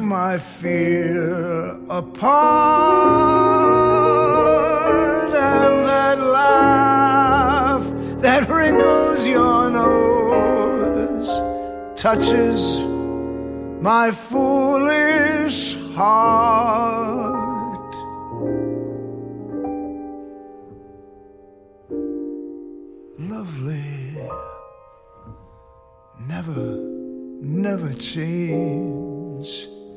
my fear apart, and that laugh that wrinkles your nose touches my foolish heart. Lovely, never change.